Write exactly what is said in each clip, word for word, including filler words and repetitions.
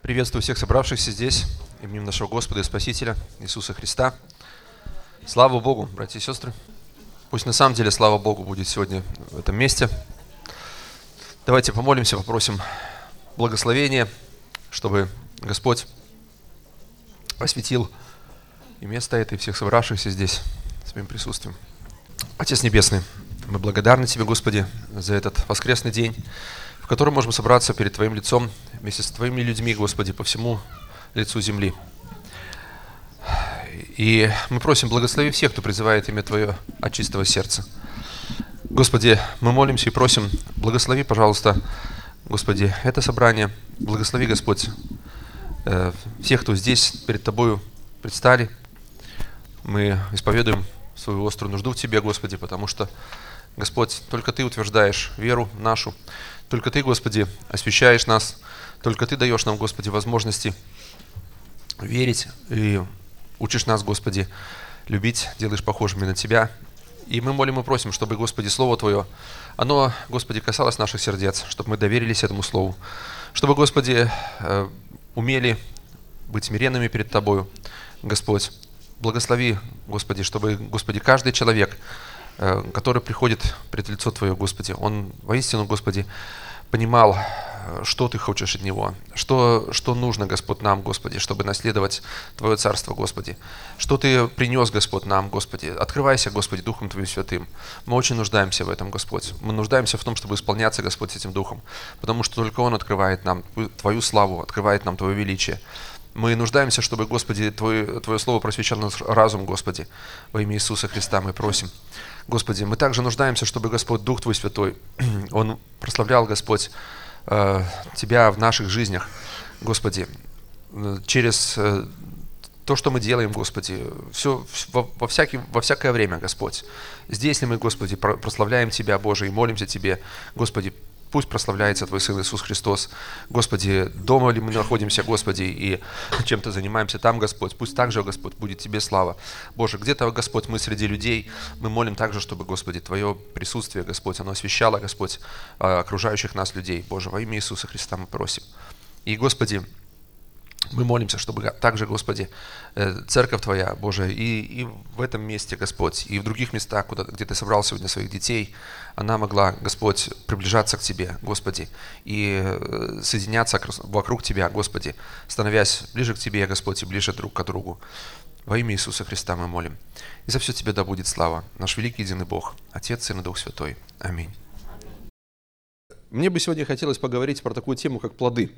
Приветствую всех собравшихся здесь, именем нашего Господа и Спасителя Иисуса Христа. Слава Богу, братья и сестры. Пусть на самом деле слава Богу будет сегодня в этом месте. Давайте помолимся, попросим благословения, чтобы Господь осветил и место это, и всех собравшихся здесь своим присутствием. Отец Небесный, мы благодарны Тебе, Господи, за этот воскресный день, в котором можем собраться перед Твоим лицом вместе с Твоими людьми, Господи, по всему лицу земли. И мы просим, благослови всех, кто призывает имя Твое от чистого сердца. Господи, мы молимся и просим, благослови, пожалуйста, Господи, это собрание. Благослови, Господь, всех, кто здесь перед Тобою предстали. Мы исповедуем свою острую нужду в Тебе, Господи, потому что, Господь, только Ты утверждаешь веру нашу, только Ты, Господи, освящаешь нас, только Ты даешь нам, Господи, возможности верить и учишь нас, Господи, любить, делаешь похожими на Тебя. И мы молим и просим, чтобы, Господи, Слово Твое, оно, Господи, касалось наших сердец, чтобы мы доверились этому Слову, чтобы, Господи, умели быть смиренными перед Тобою, Господь. Благослови, Господи, чтобы, Господи, каждый человек, который приходит пред лицо Твое, Господи, он воистину, Господи, понимал, что Ты хочешь от него, что, что нужно, Господь, нам, Господи, чтобы наследовать Твое Царство, Господи, что Ты принес, Господь, нам, Господи. Открывайся, Господи, Духом Твоим Святым. Мы очень нуждаемся в этом, Господь. Мы нуждаемся в том, чтобы исполняться, Господь, этим Духом, потому что только Он открывает нам Твою славу, открывает нам Твое величие. Мы нуждаемся, чтобы, Господи, Твое, Твое Слово просвещало наш разум, Господи. Во имя Иисуса Христа мы просим. Господи, мы также нуждаемся, чтобы, Господь, Дух Твой Святой, Он прославлял, Господь, Тебя в наших жизнях, Господи, через то, что мы делаем, Господи, все, во, во, всякий, во всякое время, Господь. Здесь ли мы, Господи, прославляем Тебя, Боже, и молимся Тебе, Господи, пусть прославляется Твой Сын Иисус Христос. Господи, дома ли мы находимся, Господи, и чем-то занимаемся там, Господь, пусть также, Господь, будет Тебе слава. Боже, где-то, Господь, мы среди людей, мы молим также, чтобы, Господи, Твое присутствие, Господь, оно освещало, Господь, окружающих нас людей. Боже, во имя Иисуса Христа мы просим. И, Господи, мы молимся, чтобы также, Господи, Церковь Твоя, Боже, и, и в этом месте, Господь, и в других местах, куда, где Ты собрал сегодня своих детей, она могла, Господь, приближаться к Тебе, Господи, и соединяться вокруг Тебя, Господи, становясь ближе к Тебе, Господь, и ближе друг к другу. Во имя Иисуса Христа мы молим. И за все Тебе да будет слава, наш великий единый Бог, Отец, Сын и Дух Святой. Аминь. Мне бы сегодня хотелось поговорить про такую тему, как плоды.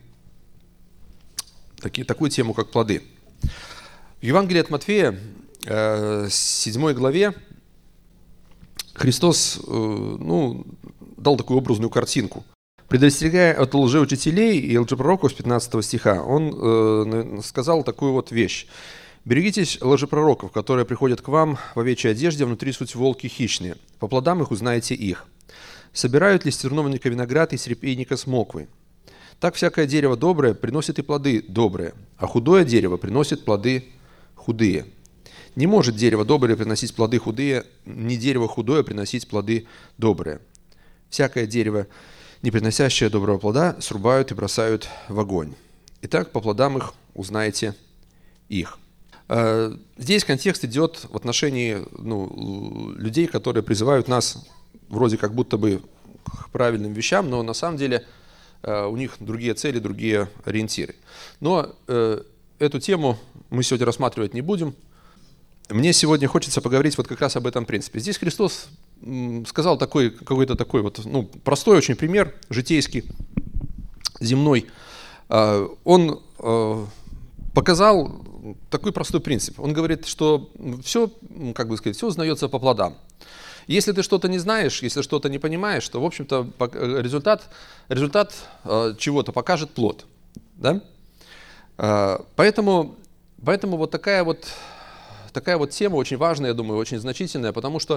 Таки, такую тему, как плоды. В Евангелии от Матфея, э, седьмой главе, Христос э, ну, дал такую образную картинку. Предостерегая от лжеучителей и лжепророков с пятнадцатого стиха, Он э, сказал такую вот вещь. «Берегитесь лжепророков, которые приходят к вам в овечьей одежде, внутри суть волки хищные. По плодам их узнаете их. Собирают ли с терновника виноград и с репейника смоквы? Так всякое дерево доброе приносит и плоды добрые, а худое дерево приносит плоды худые. Не может дерево доброе приносить плоды худые, ни дерево худое приносить плоды добрые. Всякое дерево, не приносящее доброго плода, срубают и бросают в огонь. Итак, по плодам их узнаете их». Здесь контекст идет в отношении ну, людей, которые призывают нас вроде как будто бы к правильным вещам, но на самом деле у них другие цели, другие ориентиры. Но э, эту тему мы сегодня рассматривать не будем. Мне сегодня хочется поговорить вот как раз об этом принципе. Здесь Христос м, сказал такой, какой-то такой вот, ну, простой очень пример, житейский, земной. Э, он э, показал такой простой принцип. Он говорит, что все, как бы сказать, все узнается по плодам. Если ты что-то не знаешь, если что-то не понимаешь, то, в общем-то, результат, результат э, чего-то покажет плод. Да? Э, поэтому, поэтому вот такая вот такая вот тема очень важная, я думаю, очень значительная, потому что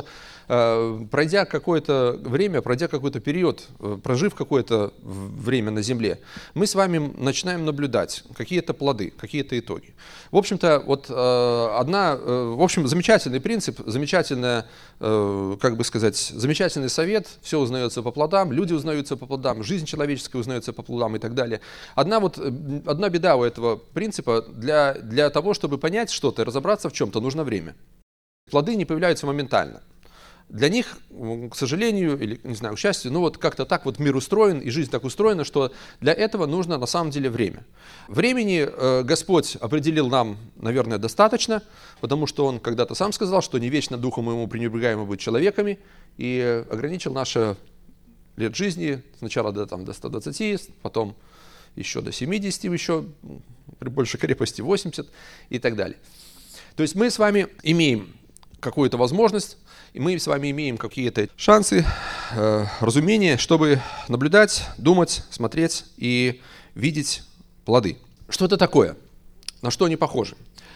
э, пройдя какое-то время, пройдя какой-то период, э, прожив какое-то время на Земле, мы с вами начинаем наблюдать какие-то плоды, какие-то итоги. В общем-то, вот э, одна, э, в общем, замечательный принцип, замечательная, э, как бы сказать, замечательный совет, все узнается по плодам, люди узнаются по плодам, жизнь человеческая узнается по плодам и так далее. Одна вот, одна беда у этого принципа, для, для того, чтобы понять что-то, разобраться в чем-то, нужно время. Плоды не появляются моментально. Для них, к сожалению, или, не знаю, к счастью, ну вот как-то так вот мир устроен, и жизнь так устроена, что для этого нужно на самом деле время. Времени э, Господь определил нам, наверное, достаточно, потому что Он когда-то сам сказал, что не вечно духом Ему пренебрегаемо быть человеками, и ограничил наши лет жизни сначала до, там, до ста двадцати, потом еще до семидесяти, еще при большей крепости восемьдесят и так далее. То есть мы с вами имеем какую-то возможность, и мы с вами имеем какие-то шансы, э, разумения, чтобы наблюдать, думать, смотреть и видеть плоды. Что это такое? На что они похожи?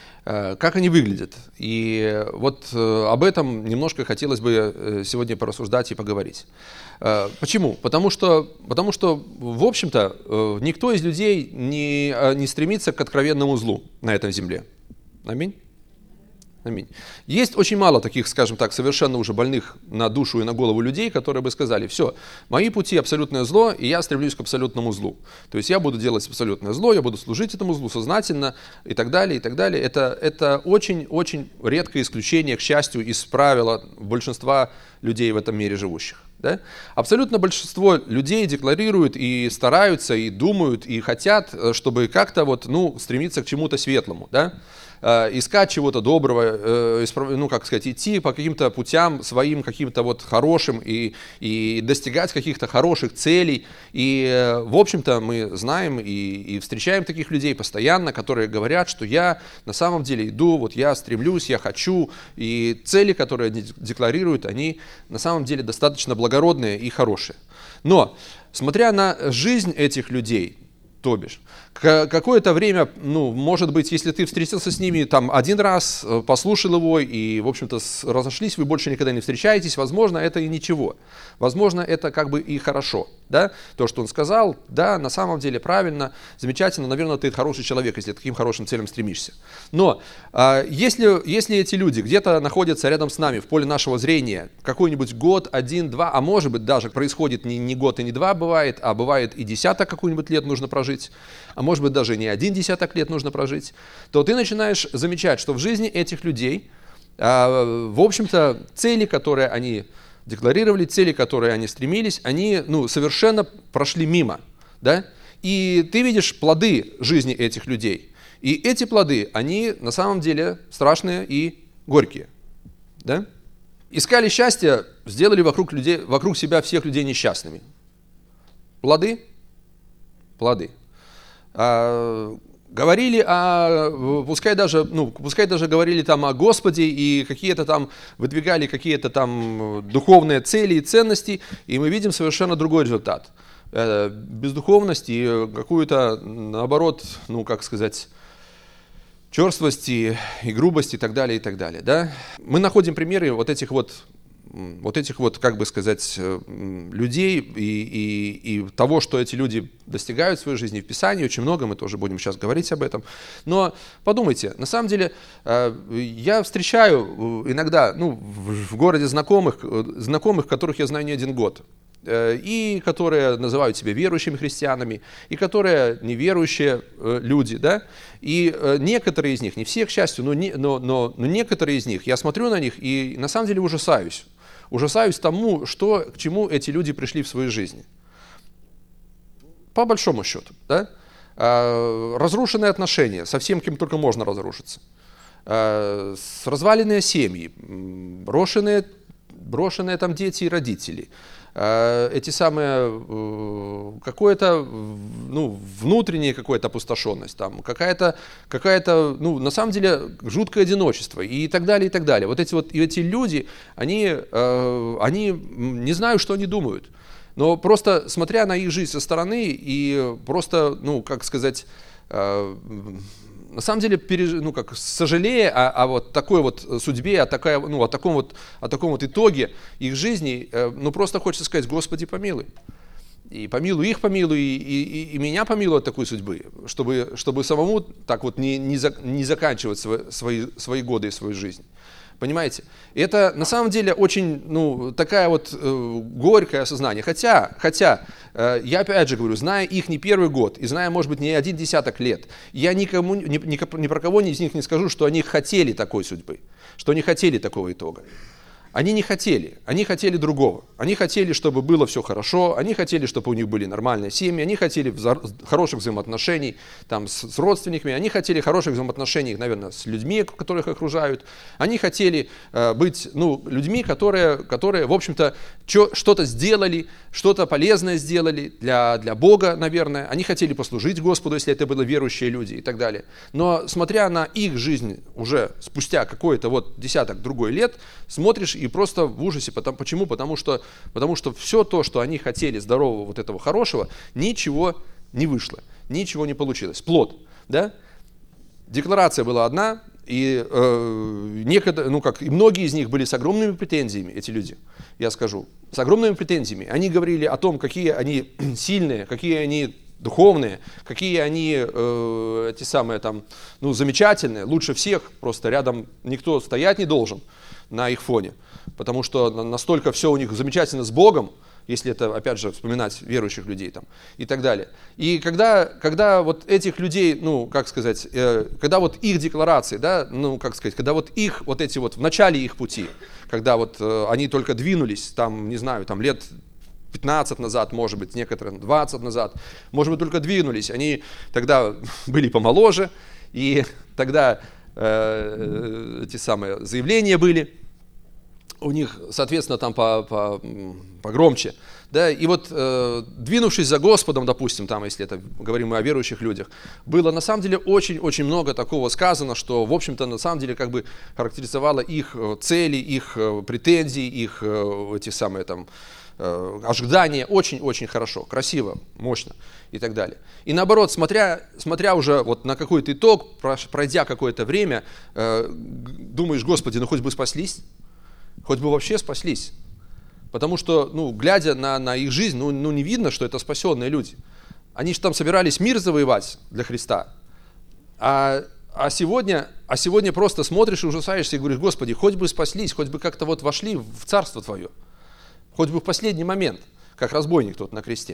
Э, как они выглядят? И вот э, об этом немножко хотелось бы сегодня порассуждать и поговорить. Э, почему? Потому что, потому что в общем-то, э, никто из людей не, не стремится к откровенному злу на этой земле. Аминь. Аминь. Есть очень мало таких, скажем так, совершенно уже больных на душу и на голову людей, которые бы сказали: все, мои пути абсолютное зло, и я стремлюсь к абсолютному злу. То есть я буду делать абсолютное зло, я буду служить этому злу сознательно и так далее, и так далее. Это, это очень-очень редкое исключение, к счастью, из правила большинства людей в этом мире живущих. Да? Абсолютно большинство людей декларируют и стараются, и думают, и хотят, чтобы как-то вот, ну, стремиться к чему-то светлому, да? Искать чего-то доброго, ну, как сказать, идти по каким-то путям своим, каким-то вот хорошим и, и достигать каких-то хороших целей. И, в общем-то, мы знаем и, и встречаем таких людей постоянно, которые говорят, что я на самом деле иду, вот я стремлюсь, я хочу. И цели, которые они декларируют, они на самом деле достаточно благородные и хорошие. Но, смотря на жизнь этих людей, то бишь, какое-то время, ну, может быть, если ты встретился с ними там один раз, послушал его и, в общем-то, разошлись, вы больше никогда не встречаетесь, возможно, это и ничего. Возможно, это как бы и хорошо, да, то, что он сказал, да, на самом деле правильно, замечательно, наверное, ты хороший человек, если к таким хорошим целям стремишься. Но а, если, если эти люди где-то находятся рядом с нами, в поле нашего зрения, какой-нибудь год, один, два, а может быть, даже происходит не, не год и не два бывает, а бывает и десяток какой-нибудь лет нужно прожить, а может быть, даже не один десяток лет нужно прожить, то ты начинаешь замечать, что в жизни этих людей, в общем-то, цели, которые они декларировали, цели, которые они стремились, они, ну, совершенно прошли мимо, да? И ты видишь плоды жизни этих людей. И эти плоды, они на самом деле страшные и горькие, да? Искали счастье, сделали вокруг, людей, вокруг себя всех людей несчастными. Плоды? Плоды. А, говорили о, пускай даже, ну, пускай даже говорили там о Господе и какие-то там, выдвигали какие-то там духовные цели и ценности, и мы видим совершенно другой результат. Бездуховность и какую-то, наоборот, ну, как сказать, черствость и, и грубость и так далее, и так далее, да? Мы находим примеры вот этих вот вот этих вот, как бы сказать, людей и, и, и того, что эти люди достигают в своей жизни в Писании, очень много, мы тоже будем сейчас говорить об этом. Но подумайте, на самом деле я встречаю иногда, ну, в городе знакомых, знакомых, которых я знаю не один год, и которые называют себя верующими христианами, и которые неверующие люди, да, и некоторые из них, не все, к счастью, но, не, но, но, но некоторые из них, я смотрю на них и на самом деле ужасаюсь, ужасаюсь тому, что, к чему эти люди пришли в своей жизни. По большому счету, да, разрушенные отношения, со всем, кем только можно разрушиться, разваленные семьи, брошенные, брошенные там дети и родители, эти самые, какое-то, ну, внутренняя какая-то опустошенность, там, какая-то, какая-то, ну, на самом деле, жуткое одиночество и так далее, и так далее. Вот эти вот, и эти люди, они, они, не знаю, что они думают, но просто смотря на их жизнь со стороны и просто, ну, как сказать, на самом деле, переж... ну, как, сожалея о, о вот такой вот судьбе, о, такая, ну, о, таком вот, о таком вот итоге их жизни, ну, просто хочется сказать: Господи, помилуй. И помилуй их, помилуй, и, и, и меня помилуй от такой судьбы, чтобы, чтобы самому так вот не, не, за, не заканчивать свои, свои, свои годы и свою жизнь. Понимаете? Это на самом деле очень, ну, такая вот э, горькое осознание. Хотя, хотя э, я опять же говорю, зная их не первый год, и зная, может быть, не один десяток лет, я никому, ни, ни, ни про кого из них не скажу, что они хотели такой судьбы, что они хотели такого итога. Они не хотели, они хотели другого. Они хотели, чтобы было все хорошо, они хотели, чтобы у них были нормальные семьи, они хотели вза- хороших взаимоотношений там, с, с родственниками, они хотели хороших взаимоотношений, наверное, с людьми, которых окружают. Они хотели э, быть ну, людьми, которые, которые, в общем-то, чё, что-то сделали, что-то полезное сделали для, для Бога, наверное. Они хотели послужить Господу, если это были верующие люди и так далее. Но смотря на их жизнь уже спустя какой-то вот десяток другой лет, смотришь и просто в ужасе. Потому, почему? Потому что, потому что все то, что они хотели, здорового, вот этого хорошего, ничего не вышло, ничего не получилось. Плод, да? Декларация была одна, и, э, некогда, ну как, и многие из них были с огромными претензиями, эти люди, я скажу, с огромными претензиями. Они говорили о том, какие они сильные, какие они духовные, какие они э, эти самые там, ну, замечательные, лучше всех, просто рядом никто стоять не должен на их фоне, потому что настолько все у них замечательно с Богом, если это, опять же, вспоминать верующих людей там и так далее. И когда, когда вот этих людей, ну, как сказать, э, когда вот их декларации, да, ну, как сказать, когда вот их, вот эти вот в начале их пути, когда вот э, они только двинулись, там, не знаю, там лет пятнадцать назад, может быть, некоторые двадцать назад, может быть, только двинулись, они тогда были помоложе, и тогда э, эти самые заявления были у них, соответственно, там по, по, погромче, да, и вот э, двинувшись за Господом, допустим, там, если это говорим мы о верующих людях, было на самом деле очень-очень много такого сказано, что, в общем-то, на самом деле, как бы характеризовало их цели, их претензии, их эти самые там ожидания очень-очень хорошо, красиво, мощно и так далее. И наоборот, смотря, смотря уже вот на какой-то итог, пройдя какое-то время, э, думаешь: Господи, ну хоть бы спаслись, хоть бы вообще спаслись. Потому что, ну, глядя на, на их жизнь, ну, ну, не видно, что это спасенные люди. Они же там собирались мир завоевать для Христа. А, а, сегодня, а сегодня просто смотришь и ужасаешься и говоришь: Господи, хоть бы спаслись, хоть бы как-то вот вошли в Царство Твое. Хоть бы в последний момент, как разбойник тот на кресте.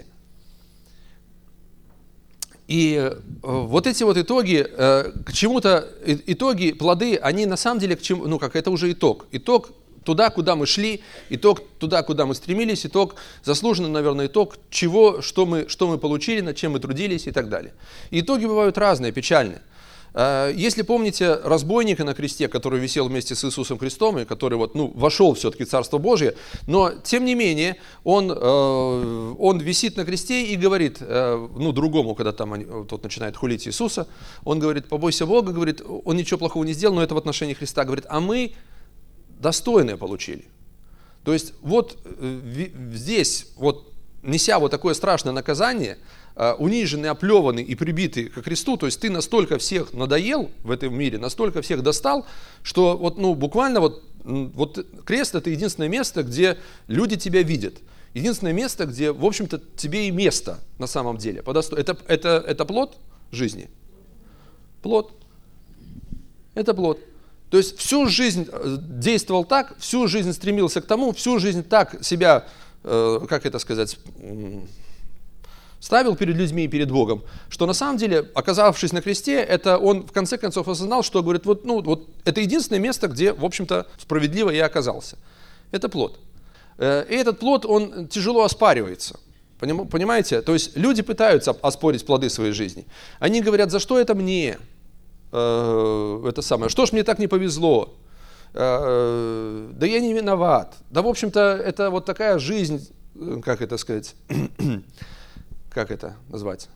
И э, вот эти вот итоги, э, к чему-то, итоги, плоды, они на самом деле, к чему, ну как, это уже итог. Итог туда, куда мы шли, итог туда, куда мы стремились, итог, заслуженный, наверное, итог, чего, что мы, что мы получили, над чем мы трудились и так далее. И итоги бывают разные, печальные. Если помните разбойника на кресте, который висел вместе с Иисусом Христом, и который вот, ну, вошел все-таки в Царство Божие, но тем не менее он, он висит на кресте и говорит, ну, другому, когда там тот начинает хулить Иисуса, он говорит: побойся Бога, говорит, он ничего плохого не сделал, но это в отношении Христа, говорит, а мы достойное получили. То есть вот здесь, вот неся вот такое страшное наказание, униженный, оплеванный и прибитый ко кресту, то есть ты настолько всех надоел в этом мире, настолько всех достал, что вот, ну, буквально вот, вот крест — это единственное место, где люди тебя видят. Единственное место, где, в общем-то, тебе и место на самом деле. Это, это, это плод жизни? Плод. Это плод. То есть всю жизнь действовал так, всю жизнь стремился к тому, всю жизнь так себя, как это сказать, ставил перед людьми и перед Богом, что на самом деле, оказавшись на кресте, это он в конце концов осознал, что, говорит, вот, ну, вот это единственное место, где, в общем-то, справедливо я оказался. Это плод. И этот плод, он тяжело оспаривается. Понимаете? То есть люди пытаются оспорить плоды своей жизни. Они говорят: за что это мне? Это самое. Что ж мне так не повезло? Да я не виноват. Да, в общем-то, это вот такая жизнь, как это сказать... Как это назвать?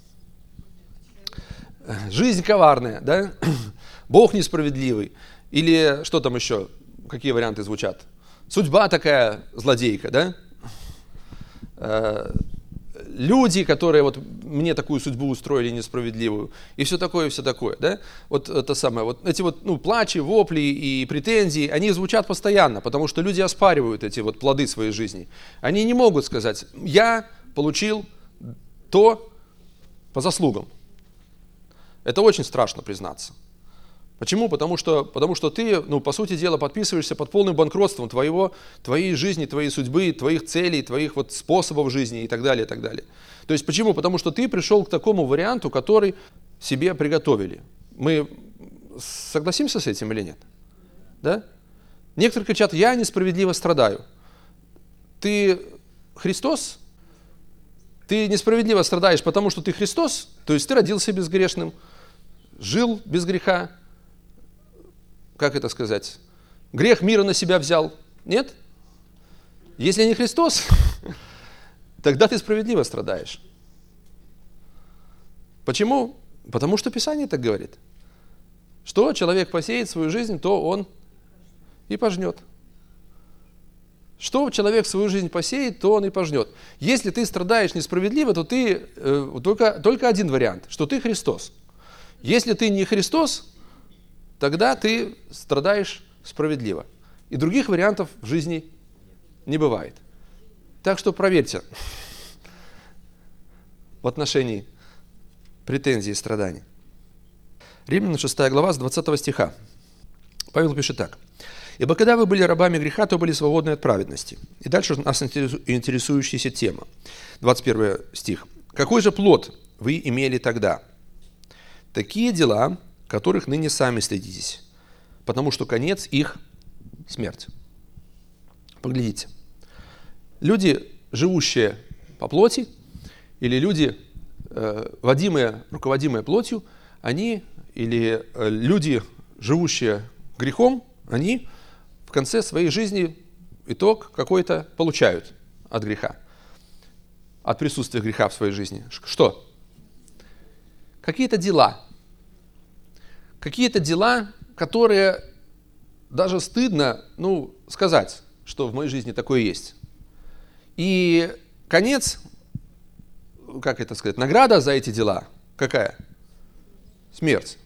Жизнь коварная, да? Бог несправедливый. Или что там еще? Какие варианты звучат? Судьба такая злодейка, да? люди, которые вот мне такую судьбу устроили несправедливую, и все такое, и все такое, да? Вот это самое, вот эти вот, ну, плачи, вопли и претензии, они звучат постоянно, потому что люди оспаривают эти вот плоды своей жизни. Они не могут сказать: я получил то по заслугам. Это очень страшно признаться. Почему? Потому что, потому что ты, ну, по сути дела, подписываешься под полным банкротством твоего, твоей жизни, твоей судьбы, твоих целей, твоих вот способов жизни и так далее, и так далее. То есть почему? Потому что ты пришел к такому варианту, который себе приготовили. Мы согласимся с этим или нет? Да? Некоторые кричат: я несправедливо страдаю. Ты Христос? Ты несправедливо страдаешь, потому что ты Христос? То есть ты родился безгрешным, жил без греха, как это сказать, грех мира на себя взял. Нет? Если не Христос, тогда ты справедливо страдаешь. Почему? Потому что Писание так говорит. Что человек посеет свою жизнь, то он и пожнет. Что человек свою жизнь посеет, то он и пожнет. Если ты страдаешь несправедливо, то ты э, только, только один вариант, что ты Христос. Если ты не Христос, тогда ты страдаешь справедливо. И других вариантов в жизни не бывает. Так что проверьте в отношении претензий и страданий. Римлянам шестая глава с двадцатого стиха. Павел пишет так. «Ибо когда вы были рабами греха, то были свободны от праведности». И дальше нас интересующаяся тема. двадцать первый стих. «Какой же плод вы имели тогда? Такие дела, которых ныне сами стыдитесь, потому что конец их – смерть». Поглядите. Люди, живущие по плоти, или люди, э, водимые, руководимые плотью, они, или э, люди, живущие грехом, они в конце своей жизни итог какой-то получают от греха, от присутствия греха в своей жизни. Что? Какие-то дела. Какие-то дела, которые даже стыдно, ну, сказать, что в моей жизни такое есть. И конец, как это сказать, награда за эти дела какая? Смерть.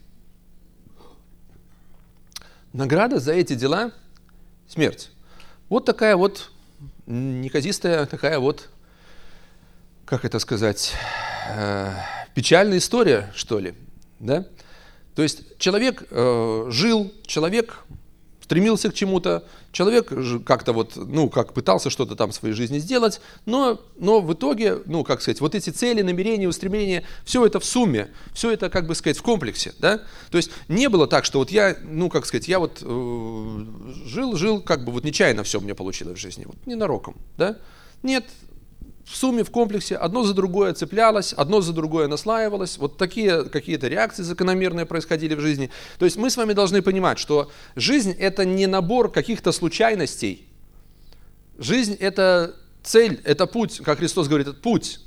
Награда за эти дела – смерть. Вот такая вот неказистая, такая вот, как это сказать, э, печальная история, что ли, да? То есть человек э, жил, человек стремился к чему-то, человек как-то вот, ну, как пытался что-то там в своей жизни сделать, но, но в итоге, ну, как сказать, вот эти цели, намерения, устремления, все это в сумме, все это, как бы сказать, в комплексе, да? То есть не было так, что вот я, ну, как сказать, я вот э, жил, жил, как бы вот нечаянно все у меня получилось в жизни, вот ненароком, да? Нет. В сумме, в комплексе, одно за другое цеплялось, одно за другое наслаивалось. Вот такие какие-то реакции закономерные происходили в жизни. То есть мы с вами должны понимать, что жизнь – это не набор каких-то случайностей. Жизнь – это цель, это путь, как Христос говорит, это путь.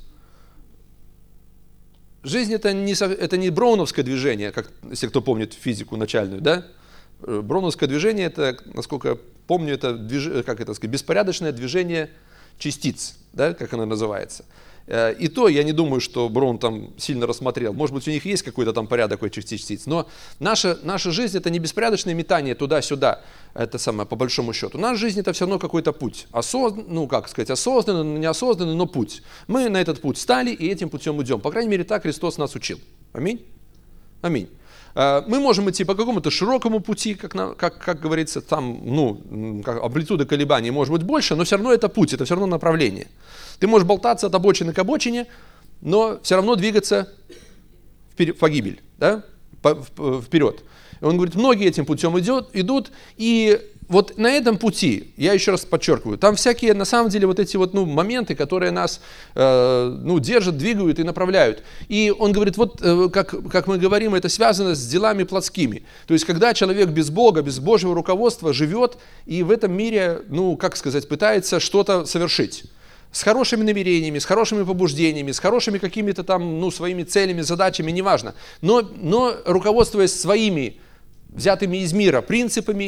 Жизнь – это не, это не броуновское движение, как, если кто помнит физику начальную, да? Броуновское движение – это, насколько я помню, это движ... как это сказать, беспорядочное движение частиц, да, как она называется. И то я не думаю, что Браун там сильно рассмотрел. Может быть, у них есть какой-то там порядок этих частиц, но наша, наша жизнь – это не беспорядочное метание туда-сюда, это самое, по большому счету. Наша жизнь – это все равно какой-то путь. Осозн... Ну, как сказать, осознанный, неосознанный, но путь. Мы на этот путь стали и этим путем идем. По крайней мере, так Христос нас учил. Аминь. Аминь. Мы можем идти по какому-то широкому пути, как, на, как, как говорится, там, ну, как, амплитуда колебаний может быть больше, но все равно это путь, это все равно направление. Ты можешь болтаться от обочины к обочине, но все равно двигаться в погибель, да? Вперед. И он говорит, многие этим путем идет, идут, и вот на этом пути, я еще раз подчеркиваю, там всякие, на самом деле, вот эти вот, ну, моменты, которые нас, э, ну, держат, двигают и направляют. И он говорит, вот, э, как, как мы говорим, это связано с делами плотскими. То есть, когда человек без Бога, без Божьего руководства живет и в этом мире, ну, как сказать, пытается что-то совершить. С хорошими намерениями, с хорошими побуждениями, с хорошими какими-то там, ну, своими целями, задачами, неважно. Но, но руководствуясь своими, взятыми из мира, принципами,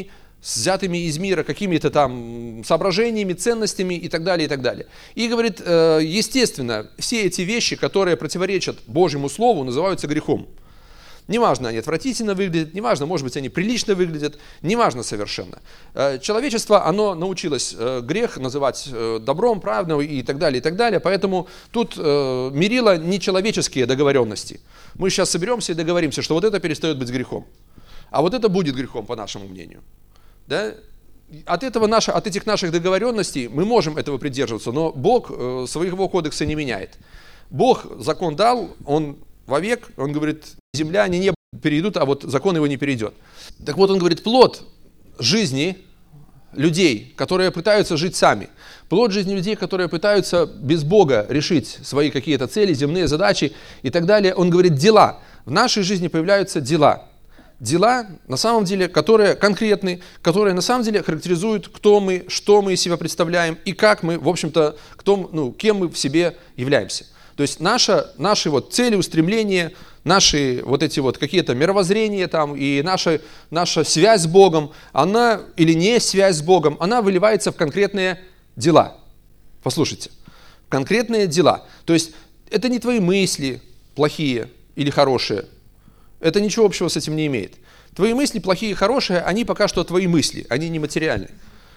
с взятыми из мира какими-то там соображениями, ценностями и так далее, и так далее. И говорит, естественно, все эти вещи, которые противоречат Божьему Слову, называются грехом. Неважно, они отвратительно выглядят, неважно, может быть, они прилично выглядят, неважно совершенно. Человечество, оно научилось грех называть добром, правдой и так далее, и так далее. Поэтому тут мерило не человеческие договоренности. Мы сейчас соберемся и договоримся, что вот это перестает быть грехом, а вот это будет грехом, по нашему мнению. Да? От, этого наше, от этих наших договоренностей мы можем этого придерживаться, но Бог своего кодекса не меняет. Бог закон дал, Он вовек, Он говорит, земля, они небо перейдут, а вот закон его не перейдет. Так вот, Он говорит, плод жизни людей, которые пытаются жить сами, плод жизни людей, которые пытаются без Бога решить свои какие-то цели, земные задачи и так далее, Он говорит, дела. В нашей жизни появляются дела. Дела, на самом деле, которые конкретны, которые на самом деле характеризуют, кто мы, что мы из себя представляем и как мы, в общем-то, кто, ну, кем мы в себе являемся. То есть наша, наши вот цели, устремления, наши вот эти вот какие-то мировоззрения там и наша, наша связь с Богом, она или не связь с Богом, она выливается в конкретные дела. Послушайте, в конкретные дела. То есть это не твои мысли плохие или хорошие. Это ничего общего с этим не имеет. Твои мысли плохие и хорошие, они пока что твои мысли, они не материальны.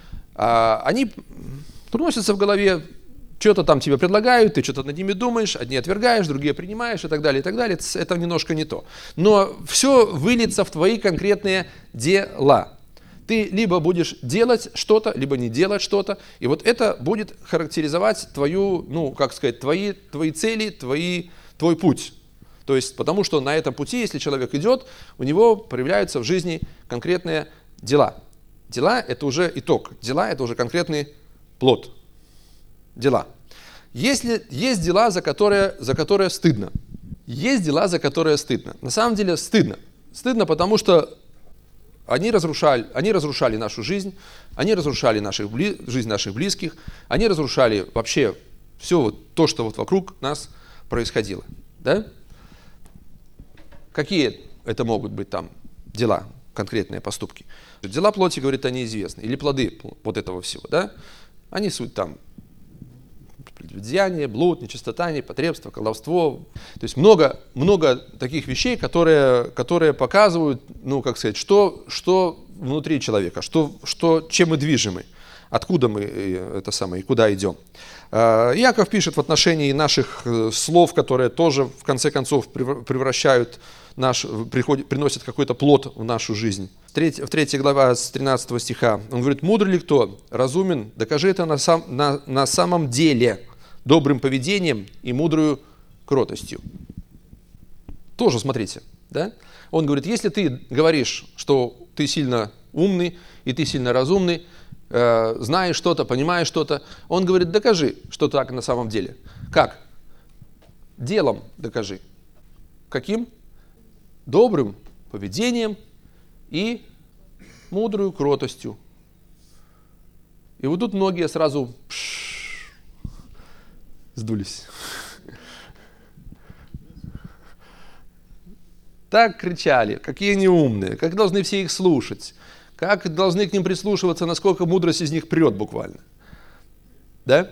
А, они проносятся в голове, что-то там тебе предлагают, ты что-то над ними думаешь, одни отвергаешь, другие принимаешь и так далее, и так далее. Это немножко не то. Но все выльется в твои конкретные дела. Ты либо будешь делать что-то, либо не делать что-то, и вот это будет характеризовать твою, ну, как сказать, твои, твои цели, твои, твой путь. То есть, потому что на этом пути, если человек идет, у него проявляются в жизни конкретные дела. Дела – это уже итог. Дела – это уже конкретный плод. Дела. Если есть дела, за которые, за которые стыдно. Есть дела, за которые стыдно. На самом деле стыдно. Стыдно, потому что они разрушали, они разрушали нашу жизнь, они разрушали наших, жизнь наших близких, они разрушали вообще все вот то, что вот вокруг нас происходило. Да? Какие это могут быть там дела, конкретные поступки? Дела плоти, говорит, они известны. Или плоды вот этого всего. Да? Они суть там деяние, блуд, нечистота, непотребство, колдовство. То есть много, много таких вещей, которые, которые показывают, ну, как сказать, что, что внутри человека, что, что, чем мы движимы, откуда мы это самое, и куда идем. Иаков пишет в отношении наших слов, которые тоже в конце концов превращают наш, приходят, приносят какой-то плод в нашу жизнь. В третьей главе с тринадцатого стиха он говорит: «Мудрый ли кто? Разумен? Докажи это на, сам, на, на самом деле добрым поведением и мудрую кротостью». Тоже смотрите, да? Он говорит, если ты говоришь, что ты сильно умный и ты сильно разумный, э, знаешь что-то, понимаешь что-то, он говорит, докажи, что так на самом деле. Как? Делом докажи. Каким? Добрым поведением и мудрую кротостью. И вот тут многие сразу пш, сдулись. Так кричали, какие они умные, как должны все их слушать, как должны к ним прислушиваться, насколько мудрость из них прет буквально. Да?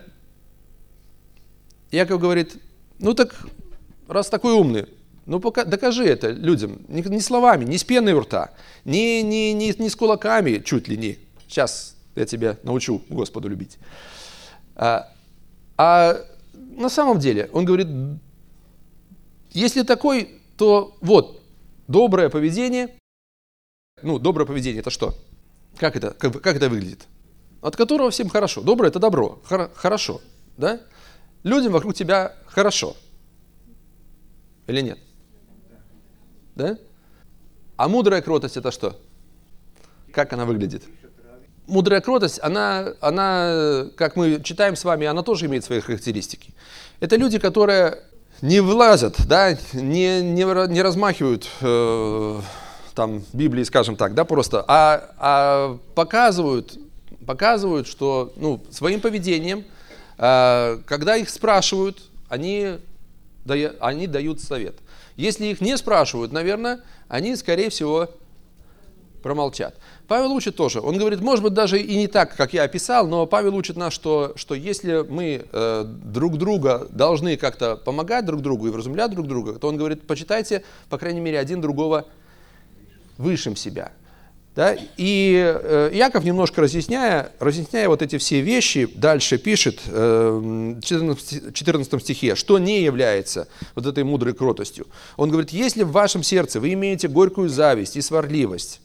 Иаков говорит, ну так, раз такой умный, ну пока, докажи это людям, не, не словами, не с пеной у рта, не, не, не, не с кулаками чуть ли не. Сейчас я тебя научу Господу любить. А, а на самом деле, он говорит, если такой, то вот, доброе поведение, ну, доброе поведение это что? Как это, как, как это выглядит? От которого всем хорошо. Доброе это добро, хор, хорошо, да? Людям вокруг тебя хорошо. Или нет? Да? А мудрая кротость это что? Как она выглядит? Мудрая кротость, она, она, как мы читаем с вами, она тоже имеет свои характеристики. Это люди, которые не влазят, да, не, не, не размахивают э, там Библии, скажем так, да, просто, а, а показывают, показывают, что ну, своим поведением, э, когда их спрашивают, они, да, они дают совет. Если их не спрашивают, наверное, они, скорее всего, промолчат. Павел учит тоже. Он говорит, может быть, даже и не так, как я описал, но Павел учит нас, что, что если мы э, друг друга должны как-то помогать друг другу и вразумлять друг друга, то он говорит, почитайте, по крайней мере, один другого высшим себя. Да? И э, Иаков, немножко разъясняя, разъясняя вот эти все вещи, дальше пишет э, в четырнадцатом стихе, что не является вот этой мудрой кротостью. Он говорит, если в вашем сердце вы имеете горькую зависть и сварливость,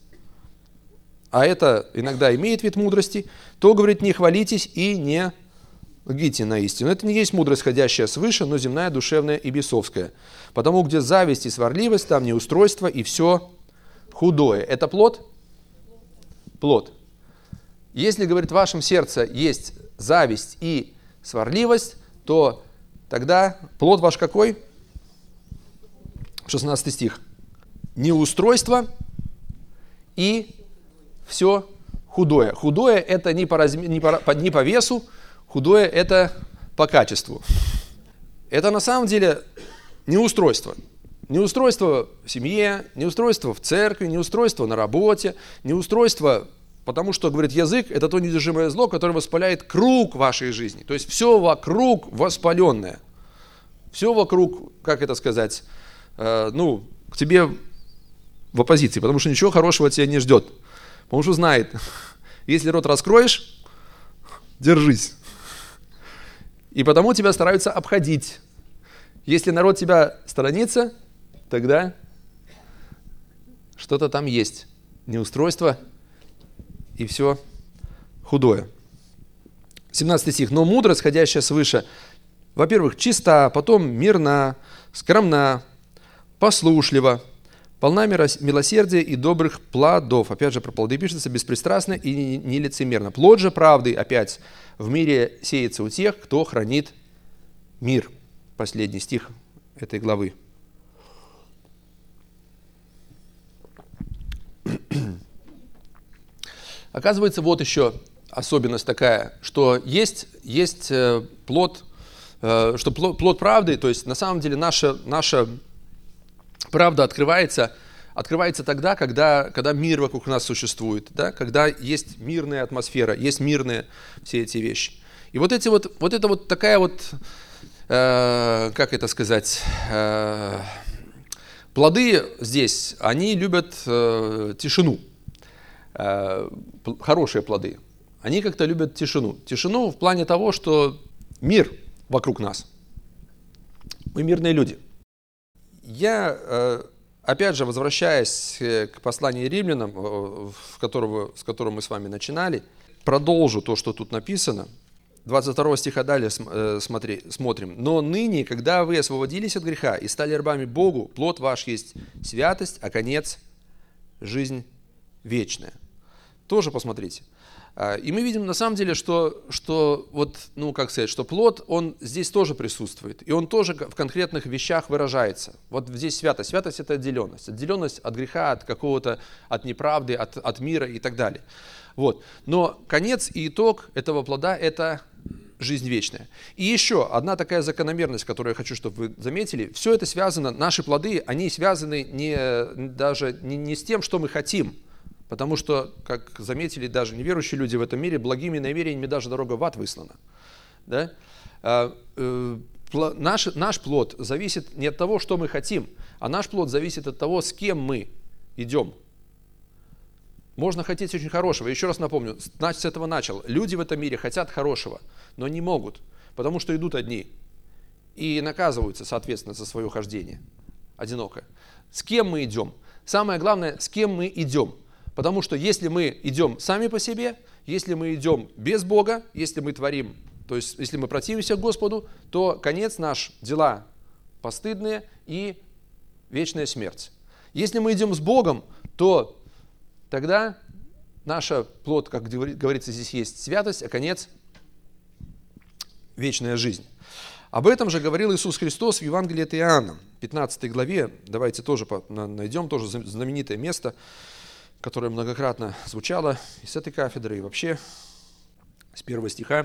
а это иногда имеет вид мудрости, то, говорит, не хвалитесь и не лгите на истину. Это не есть мудрость, ходящая свыше, но земная, душевная и бесовская. Потому где зависть и сварливость, там неустройство и все худое. Это плод? Плод. Если, говорит, в вашем сердце есть зависть и сварливость, то тогда плод ваш какой? шестнадцатый стих. Неустройство и все худое. Худое это не по, разме... не, по... не по весу, худое это по качеству. Это на самом деле неустройство. Неустройство в семье, неустройство в церкви, неустройство на работе, неустройство, потому что, говорит, язык – это то недержимое зло, которое воспаляет круг вашей жизни. То есть все вокруг воспаленное. Все вокруг, как это сказать, э, ну, к тебе в оппозиции, потому что ничего хорошего тебя не ждет. Потому что знает, если рот раскроешь, держись. И потому тебя стараются обходить. Если народ тебя сторонится, тогда что-то там есть. Неустройство и все худое. семнадцатый стих. Но мудрость, ходящая свыше, во-первых, чиста, потом мирна, скромна, послушлива, полна милосердия и добрых плодов. Опять же, про плоды пишется беспристрастно и нелицемерно. Плод же правды, опять, в мире сеется у тех, кто хранит мир. Последний стих этой главы. Оказывается, вот еще особенность такая, что есть, есть плод, что плод, плод правды, то есть на самом деле наша, наша правда открывается, открывается тогда, когда, когда мир вокруг нас существует, да? Когда есть мирная атмосфера, есть мирные все эти вещи. И вот, эти вот, вот это вот такая вот, э, как это сказать, э, плоды здесь, они любят э, тишину. Хорошие плоды, они как-то любят тишину. Тишину в плане того, что мир вокруг нас. Мы мирные люди. Я, опять же, возвращаясь к посланию римлянам, в которого, с которого мы с вами начинали, продолжу то, что тут написано. двадцать второго стиха далее смотри, смотрим. «Но ныне, когда вы освободились от греха и стали рабами Богу, плод ваш есть святость, а конец – жизнь вечная». Тоже посмотрите. И мы видим на самом деле, что, что, вот, ну, как сказать, что плод, он здесь тоже присутствует. И он тоже в конкретных вещах выражается. Вот здесь святость. Святость – это отделенность. Отделенность от греха, от какого-то, от неправды, от, от мира и так далее. Вот. Но конец и итог этого плода – это жизнь вечная. И еще одна такая закономерность, которую я хочу, чтобы вы заметили. Все это связано, наши плоды, они связаны не, даже не, не с тем, что мы хотим. Потому что, как заметили даже неверующие люди в этом мире, благими намерениями даже дорога в ад выслана. Да? А, э, пло, наш, наш плод зависит не от того, что мы хотим, а наш плод зависит от того, с кем мы идем. Можно хотеть очень хорошего. Еще раз напомню, с этого начал. Люди в этом мире хотят хорошего, но не могут, потому что идут одни. И наказываются, соответственно, за свое хождение одинокое. С кем мы идем? Самое главное, с кем мы идем. Потому что если мы идем сами по себе, если мы идем без Бога, если мы творим, то есть если мы противимся Господу, то конец наш – дела постыдные и вечная смерть. Если мы идем с Богом, то тогда наш плод, как говорится, здесь есть святость, а конец – вечная жизнь. Об этом же говорил Иисус Христос в Евангелии от Иоанна, пятнадцатой главе. Давайте тоже найдем, тоже знаменитое место, которое многократно звучало и с этой кафедры, и вообще с первого стиха.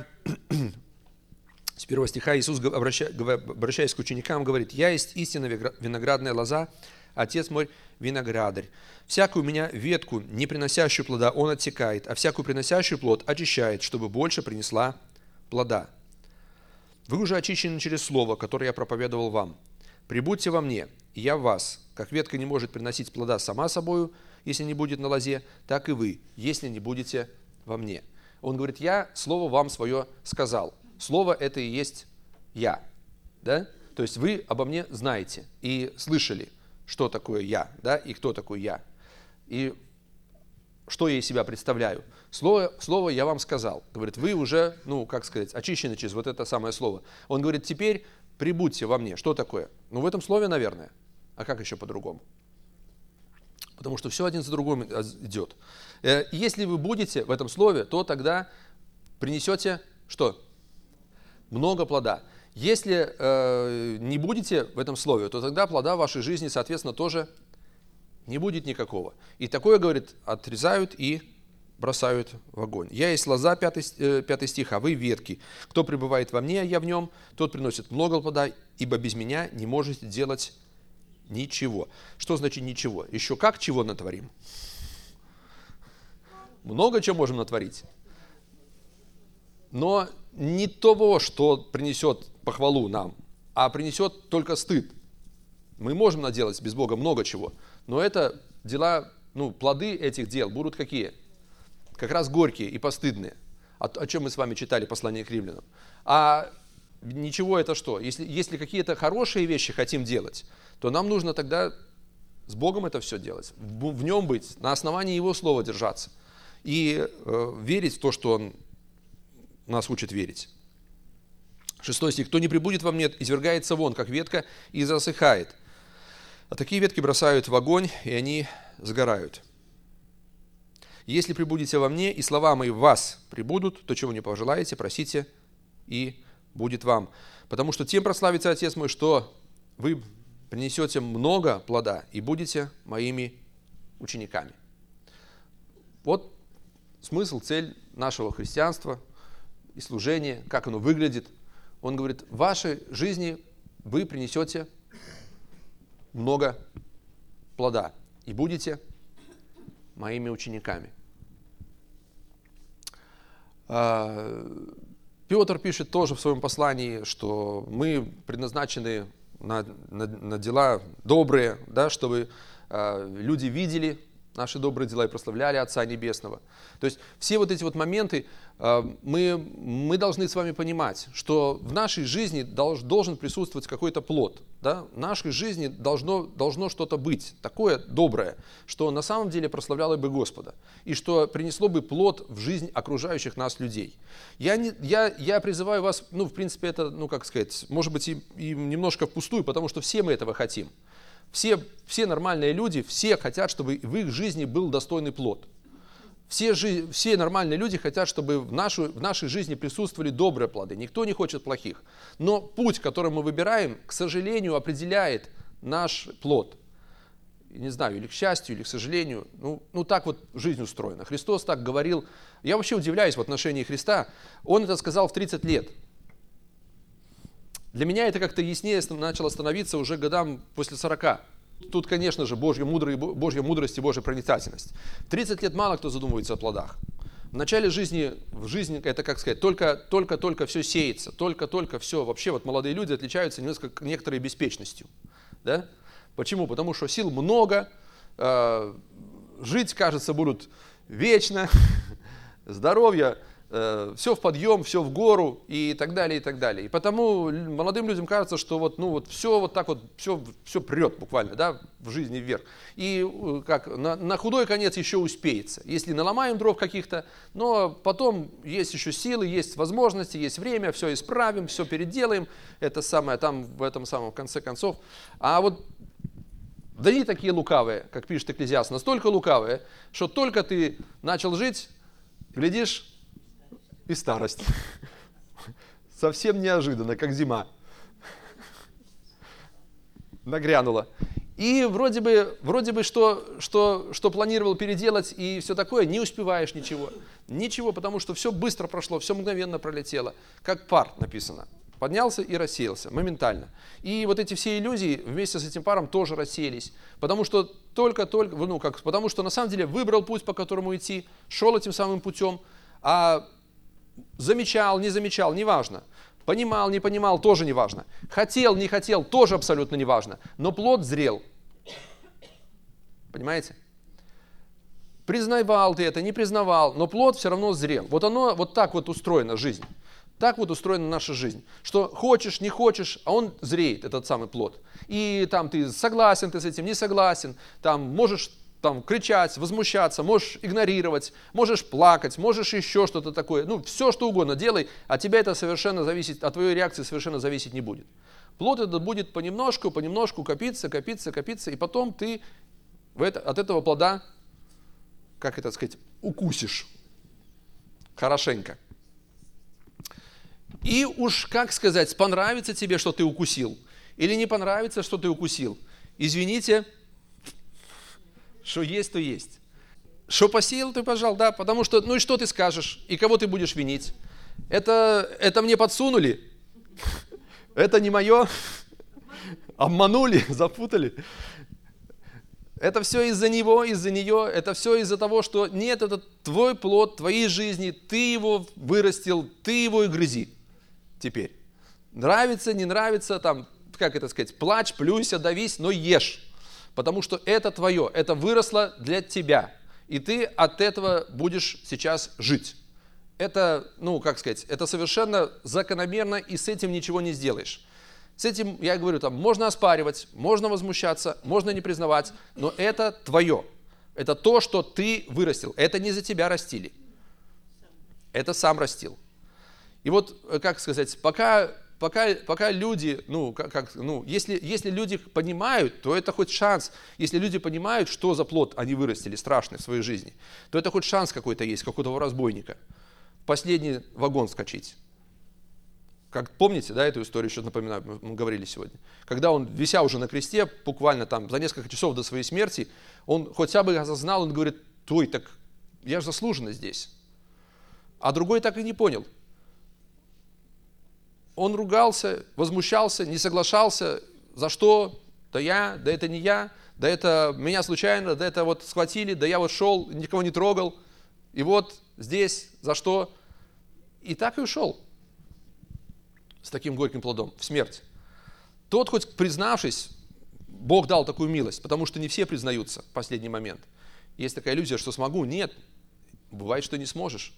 С первого стиха Иисус, обращаясь к ученикам, говорит: «Я есть истинная виноградная лоза, отец мой виноградарь. Всякую у меня ветку, не приносящую плода, он отсекает, а всякую приносящую плод очищает, чтобы больше принесла плода. Вы уже очищены через слово, которое я проповедовал вам. Прибудьте во мне, и я в вас. Как ветка не может приносить плода сама собою, если не будет на лозе, так и вы, если не будете во мне. Он говорит, я слово вам свое сказал. Слово это и есть я. Да? То есть вы обо мне знаете и слышали, что такое я, да, и кто такой я, и что я из себя представляю. Слово, слово я вам сказал. Говорит, вы уже, ну, как сказать, очищены через вот это самое слово. Он говорит, теперь прибудьте во мне. Что такое? Ну, в этом слове, наверное. А как еще по-другому? Потому что все один за другим идет. Если вы будете в этом слове, то тогда принесете что? Много плода. Если э, не будете в этом слове, то тогда плода в вашей жизни, соответственно, тоже не будет никакого. И такое, говорит, отрезают и бросают в огонь. Я есть лоза, пятый, э, пятый стих, а вы ветки. Кто пребывает во мне, а я в нем, тот приносит много плода, ибо без меня не можете делать ничего. Что значит ничего? Еще как чего натворим? Много чего можем натворить. Но не того, что принесет похвалу нам, а принесет только стыд. Мы можем наделать без Бога много чего, но это дела, ну, плоды этих дел будут какие? Как раз горькие и постыдные, о, о чем мы с вами читали послание к римлянам. А ничего это что? Если, если какие-то хорошие вещи хотим делать, то нам нужно тогда с Богом это все делать, в, в нем быть, на основании Его слова держаться и э, верить в то, что Он нас учит верить. Шестой стих. Кто не прибудет во мне, извергается вон, как ветка, и засыхает. А такие ветки бросают в огонь, и они сгорают. Если прибудете во мне, и слова мои в вас прибудут, то чего не пожелаете, просите, и будет вам. Потому что тем прославится Отец мой, что вы принесете много плода, и будете моими учениками. Вот смысл, цель нашего христианства и служения, как оно выглядит. Он говорит, в вашей жизни вы принесете много плода и будете моими учениками. Петр пишет тоже в своем послании, что мы предназначены на, на, на дела добрые, да, чтобы люди видели наши добрые дела и прославляли Отца Небесного. То есть все вот эти вот моменты мы, мы должны с вами понимать, что в нашей жизни долж, должен присутствовать какой-то плод. Да? В нашей жизни должно, должно что-то быть такое доброе, что на самом деле прославляло бы Господа и что принесло бы плод в жизнь окружающих нас людей. Я, не, я, я призываю вас, ну в принципе это, ну как сказать, может быть и, и немножко впустую, потому что все мы этого хотим. Все, все нормальные люди, все хотят, чтобы в их жизни был достойный плод. Все, жи, все нормальные люди хотят, чтобы в, нашу, в нашей жизни присутствовали добрые плоды. Никто не хочет плохих. Но путь, который мы выбираем, к сожалению, определяет наш плод. Не знаю, или к счастью, или к сожалению. Ну, ну так вот жизнь устроена. Христос так говорил. Я вообще удивляюсь в отношении Христа. Он это сказал в тридцать лет. Для меня это как-то яснее начало становиться уже годам после сорока. Тут, конечно же, Божья мудрость, Божья мудрость и Божья проницательность. В тридцать лет мало кто задумывается о плодах. В начале жизни, в жизни это, как сказать, только-только все сеется, только-только все. Вообще вот молодые люди отличаются немножко некоторой беспечностью. Да? Почему? Потому что сил много, э, жить, кажется, будут вечно, здоровье, э, все в подъем, все в гору и так далее, и так далее. И потому молодым людям кажется, что вот, ну, вот все вот так вот, все, все прет буквально, да, в жизни вверх. И как, на, на худой конец еще успеется, если наломаем дров каких-то, но потом есть еще силы, есть возможности, есть время, все исправим, все переделаем, это самое там в этом самом конце концов. А вот да не такие лукавые, как пишет Экклезиаст, настолько лукавые, что только ты начал жить, глядишь, и старость. Совсем неожиданно, как зима. Нагрянула. И вроде бы, вроде бы что, что, что планировал переделать и все такое, не успеваешь ничего. Ничего, потому что все быстро прошло, все мгновенно пролетело. Как пар написано. Поднялся и рассеялся моментально. И вот эти все иллюзии вместе с этим паром тоже рассеялись. Потому что только-только, ну как, потому что на самом деле выбрал путь, по которому идти, шел этим самым путем, а замечал, не замечал, неважно. Понимал, не понимал, тоже неважно. Хотел, не хотел, тоже абсолютно неважно. Но плод зрел. Понимаете? Признавал ты это, не признавал, но плод все равно зрел. Вот оно, вот так вот устроена жизнь. Так вот устроена наша жизнь, что хочешь, не хочешь, а он зреет, этот самый плод. И там ты согласен ты с этим, не согласен, там можешь там, кричать, возмущаться, можешь игнорировать, можешь плакать, можешь еще что-то такое. Ну, все что угодно делай, от тебя это совершенно зависит, от твоей реакции совершенно зависеть не будет. Плод это будет понемножку, понемножку копиться, копиться, копиться, и потом ты в это, от этого плода, как это сказать, укусишь хорошенько. И уж, как сказать, понравится тебе, что ты укусил, или не понравится, что ты укусил. Извините, что есть, то есть. Что посеял, ты пожал, да, потому что, ну и что ты скажешь, и кого ты будешь винить? Это, это мне подсунули, это не мое, обманули, запутали. Это все из-за него, из-за нее, это все из-за того, что нет, это твой плод твоей жизни, ты его вырастил, ты его и грызи. Теперь. Нравится, не нравится, там, как это сказать, плачь, плюйся, давись, но ешь. Потому что это твое, это выросло для тебя. И ты от этого будешь сейчас жить. Это, ну, как сказать, это совершенно закономерно, и с этим ничего не сделаешь. С этим, я говорю, там, можно оспаривать, можно возмущаться, можно не признавать, но это твое. Это то, что ты вырастил. Это не за тебя растили. Это сам растил. И вот, как сказать, пока, пока, пока люди, ну, как, как, ну если, если люди понимают, то это хоть шанс. Если люди понимают, что за плод они вырастили страшный в своей жизни, то это хоть шанс какой-то есть, какого-то разбойника. В последний вагон скачить. Как помните, да, эту историю, еще напоминаю, мы говорили сегодня. Когда он, вися уже на кресте, буквально там за несколько часов до своей смерти, он хотя бы осознал, он говорит, той, так я же заслуженно здесь. А другой так и не понял. Он ругался, возмущался, не соглашался. За что? Да я, да это не я, да это меня случайно, да это вот схватили, да я вот шел, никого не трогал. И вот здесь, за что? И так и ушел. С таким горьким плодом, в смерть. Тот, хоть признавшись, Бог дал такую милость, потому что не все признаются в последний момент. Есть такая иллюзия, что смогу. Нет, бывает, что не сможешь.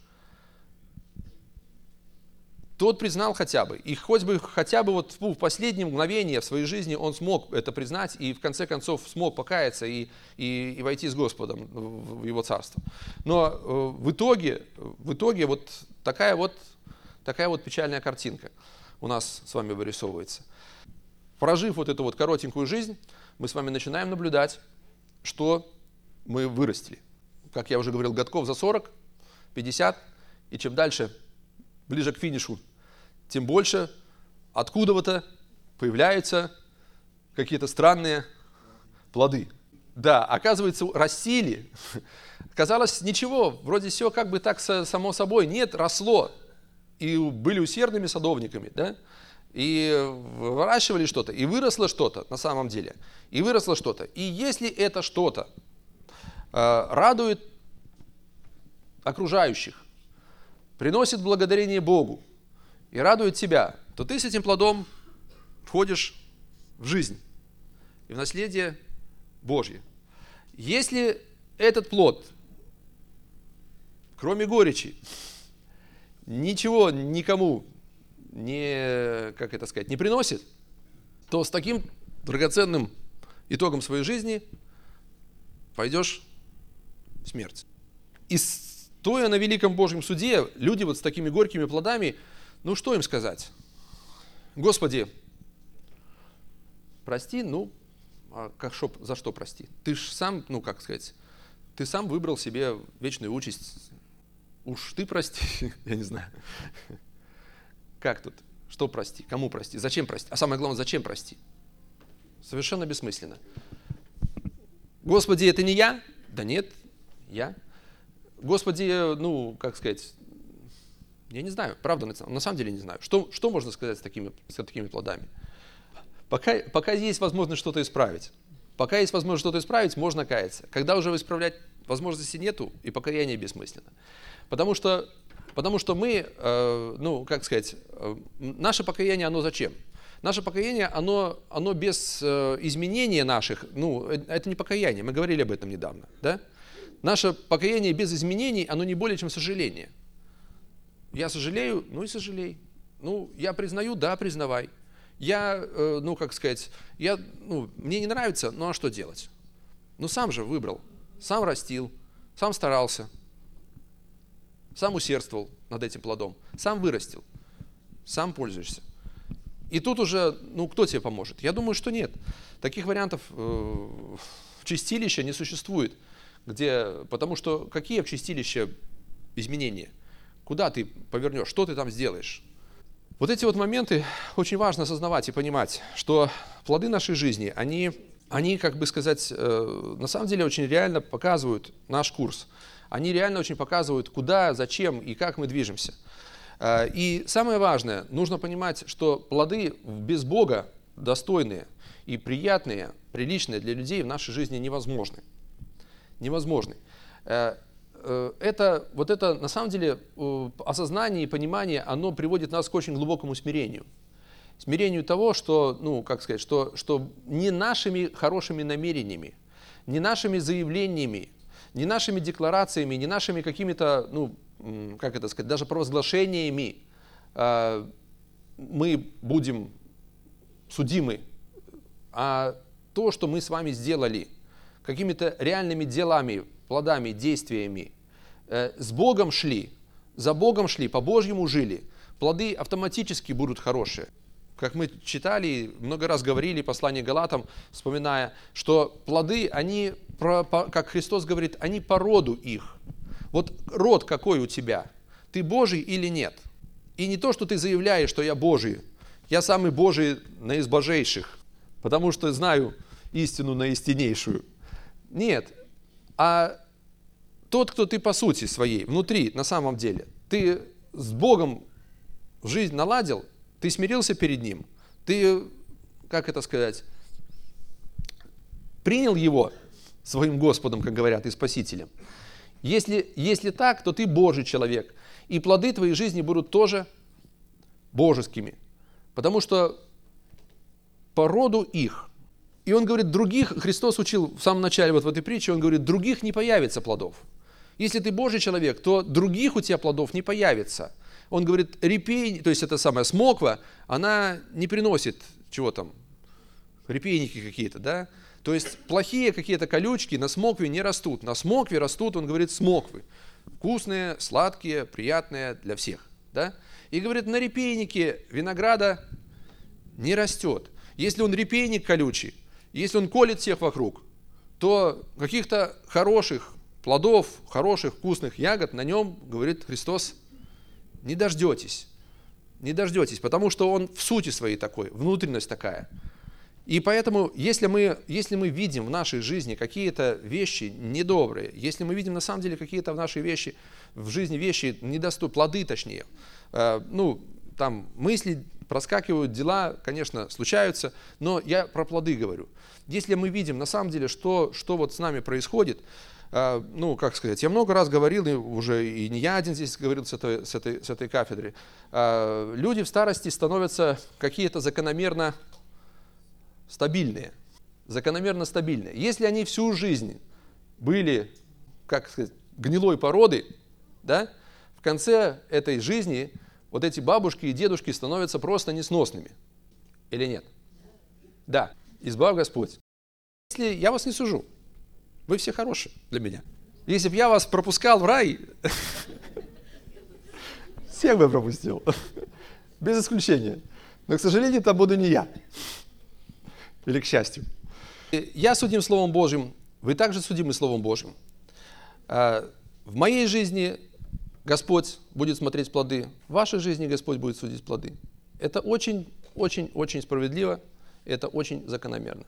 Тот признал хотя бы. И хоть бы хотя бы вот в последнее мгновение в своей жизни он смог это признать и в конце концов смог покаяться и, и, и войти с Господом в Его Царство. Но э, в итоге, в итоге вот такая вот, такая вот печальная картинка у нас с вами вырисовывается. Прожив вот эту вот коротенькую жизнь, мы с вами начинаем наблюдать, что мы вырастили. Как я уже говорил, годков за сорок, пятьдесят, и чем дальше, ближе к финишу, тем больше откуда-то появляются какие-то странные плоды. Да, оказывается, растили. Казалось, ничего, вроде все как бы так само собой. Нет, росло. И были усердными садовниками, да? И выращивали что-то, и выросло что-то на самом деле. И выросло что-то. И если это что-то э, радует окружающих, приносит благодарение Богу и радует тебя, то ты с этим плодом входишь в жизнь и в наследие Божье. Если этот плод, кроме горечи, ничего никому не, как это сказать, не приносит, то с таким драгоценным итогом своей жизни пойдешь в смерть. И стоя на великом Божьем суде, люди вот с такими горькими плодами, ну что им сказать? Господи, прости, ну, а как, шо, за что прости? Ты ж сам, ну как сказать, ты сам выбрал себе вечную участь. Уж ты прости, я не знаю. Как тут? Что прости? Кому прости? Зачем прости? А самое главное, зачем прости? Совершенно бессмысленно. Господи, это не я? Да нет, я. Господи, ну, как сказать, Я не знаю, правда, на на самом деле не знаю. Что, что можно сказать с такими, с такими плодами? Пока, пока есть возможность что-то исправить. Пока есть возможность что-то исправить, можно каяться. Когда уже исправлять возможности нету, и покаяние бессмысленно. Потому что, потому что мы, э, ну, как сказать, э, наше покаяние, оно зачем? Наше покаяние, оно, оно без э, изменения наших, ну, это не покаяние, мы говорили об этом недавно, да? Наше покаяние без изменений, оно не более чем сожаление. Я сожалею, ну и сожалей. Ну, я признаю, да, признавай. Я, э, ну, как сказать, я, ну, мне не нравится, ну а что делать? Ну, сам же выбрал, сам растил, сам старался, сам усердствовал над этим плодом, сам вырастил, сам пользуешься. И тут уже, ну, кто тебе поможет? Я думаю, что нет. Таких вариантов э, в чистилище не существует. Где, потому что какие в чистилище изменения? Куда ты повернешь? Что ты там сделаешь? Вот эти вот моменты очень важно осознавать и понимать, что плоды нашей жизни, они, они как бы сказать, э, на самом деле очень реально показывают наш курс. Они реально очень показывают, куда, зачем и как мы движемся. Э, и самое важное, нужно понимать, что плоды без Бога достойные и приятные, приличные для людей в нашей жизни невозможны. Невозможны. Это, вот это, на самом деле, осознание и понимание, оно приводит нас к очень глубокому смирению. Смирению того, что, ну, как сказать, что, что не нашими хорошими намерениями, не нашими заявлениями, не нашими декларациями, не нашими какими-то, ну, как это сказать, даже провозглашениями мы будем судимы, а то, что мы с вами сделали, какими-то реальными делами, плодами, действиями, э, с Богом шли, за Богом шли, по-божьему жили, плоды автоматически будут хорошие. Как мы читали, много раз говорили, послание Галатам, вспоминая, что плоды, они, про, по, как Христос говорит, они по роду их. Вот род какой у тебя? Ты Божий или нет? И не то, что ты заявляешь, что я Божий, я самый Божий наизбожейших, потому что знаю истину наистиннейшую. Нет, а тот, кто ты по сути своей, внутри, на самом деле, ты с Богом жизнь наладил, ты смирился перед Ним, ты, как это сказать, принял Его своим Господом, как говорят, и Спасителем. Если, если так, то ты Божий человек, и плоды твоей жизни будут тоже божескими, потому что по роду их. И он говорит, других, Христос учил в самом начале, вот в этой притче, он говорит, других не появится плодов. Если ты Божий человек, то других у тебя плодов не появится. Он говорит, репей, то есть это самая смоква, она не приносит, чего там, репейники какие-то, да? То есть плохие какие-то колючки на смокве не растут. На смокве растут, он говорит, смоквы. Вкусные, сладкие, приятные для всех, да? И говорит, на репейнике винограда не растет. Если он репейник колючий, если он колет всех вокруг, то каких-то хороших плодов, хороших вкусных ягод на нем, говорит Христос, не дождетесь. Не дождетесь, потому что он в сути своей такой, внутренность такая. И поэтому, если мы, если мы видим в нашей жизни какие-то вещи недобрые, если мы видим на самом деле какие-то в нашей вещи, в жизни вещи недостойные, плоды точнее, э, ну, там мысли проскакивают, дела, конечно, случаются, но я про плоды говорю. Если мы видим на самом деле, что, что вот с нами происходит, э, ну, как сказать, я много раз говорил, и уже и не я один здесь говорил с этой, с этой, с этой кафедры, э, люди в старости становятся какие-то закономерно стабильные, закономерно стабильные. Если они всю жизнь были, как сказать, гнилой породы, да, в конце этой жизни вот эти бабушки и дедушки становятся просто несносными. Или нет? Да. Избавь Господь. Если я вас не сужу, вы все хорошие для меня. Если бы я вас пропускал в рай, всех бы пропустил. Без исключения. Но, к сожалению, там буду не я. Или к счастью. Я судим Словом Божьим, вы также судимы Словом Божьим. В моей жизни Господь будет смотреть плоды, в вашей жизни Господь будет судить плоды. Это очень, очень, очень справедливо, это очень закономерно.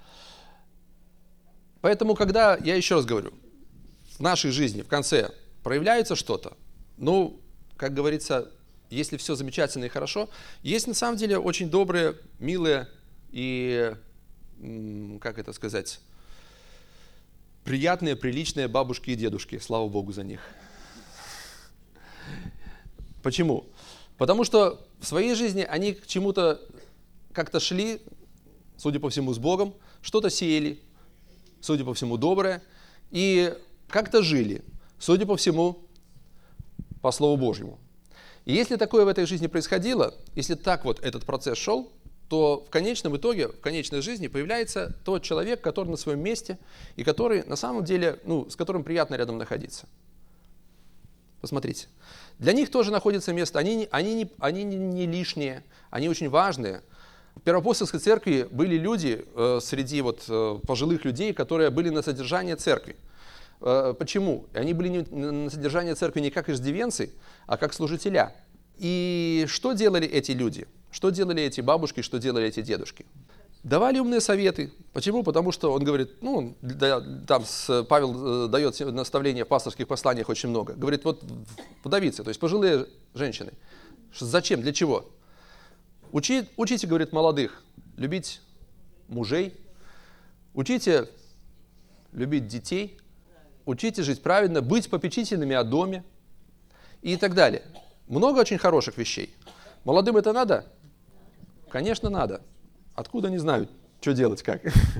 Поэтому, когда, я еще раз говорю, в нашей жизни в конце проявляется что-то, ну, как говорится, если все замечательно и хорошо, есть на самом деле очень добрые, милые и, как это сказать, приятные, приличные бабушки и дедушки. Слава Богу за них. Почему? Потому что в своей жизни они к чему-то как-то шли, судя по всему, с Богом, что-то сеяли, судя по всему, доброе, и как-то жили, судя по всему, по Слову Божьему. И если такое в этой жизни происходило, если так вот этот процесс шел, то в конечном итоге, в конечной жизни появляется тот человек, который на своем месте и который на самом деле, ну, с которым приятно рядом находиться. Посмотрите. Для них тоже находится место, они, они, не, они не, не лишние, они очень важные. В Первоапостольской церкви были люди э, среди вот, э, пожилых людей, которые были на содержании церкви. Э, почему? Они были не, на содержании церкви не как иждивенцы, а как служителя. И что делали эти люди? Что делали эти бабушки, что делали эти дедушки? Давали умные советы. Почему? Потому что он говорит, ну, да, там с, Павел дает наставления в пасторских посланиях очень много. Говорит, вот вдовицы, то есть пожилые женщины. Зачем? Для чего? Учи, учите, говорит, молодых любить мужей, учите любить детей, учите жить правильно, быть попечительными о доме и так далее. Много очень хороших вещей. Молодым это надо? Конечно, надо. Откуда они знают, что делать, как?